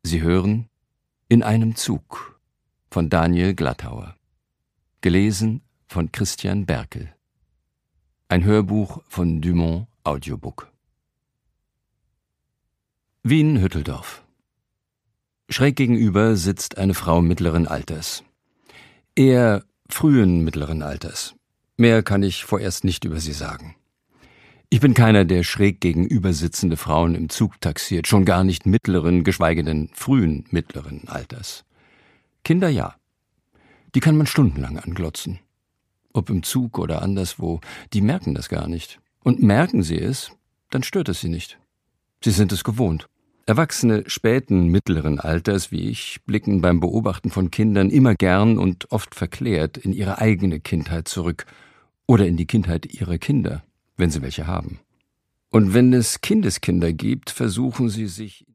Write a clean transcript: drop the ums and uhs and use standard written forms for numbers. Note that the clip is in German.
Sie hören »In einem Zug« von Daniel Glattauer. Gelesen von Christian Berkel. Ein Hörbuch von Dumont Audiobook. Wien-Hütteldorf. Schräg gegenüber sitzt eine Frau mittleren Alters. Eher frühen mittleren Alters. Mehr kann ich vorerst nicht über sie sagen. Ich bin keiner, der schräg gegenüber sitzende Frauen im Zug taxiert, schon gar nicht mittleren, geschweige denn frühen mittleren Alters. Kinder ja. Die kann man stundenlang anglotzen. Ob im Zug oder anderswo, die merken das gar nicht. Und merken sie es, dann stört es sie nicht. Sie sind es gewohnt. Erwachsene späten mittleren Alters wie ich blicken beim Beobachten von Kindern immer gern und oft verklärt in ihre eigene Kindheit zurück oder in die Kindheit ihrer Kinder, wenn sie welche haben. Und wenn es Kindeskinder gibt, versuchen sie sich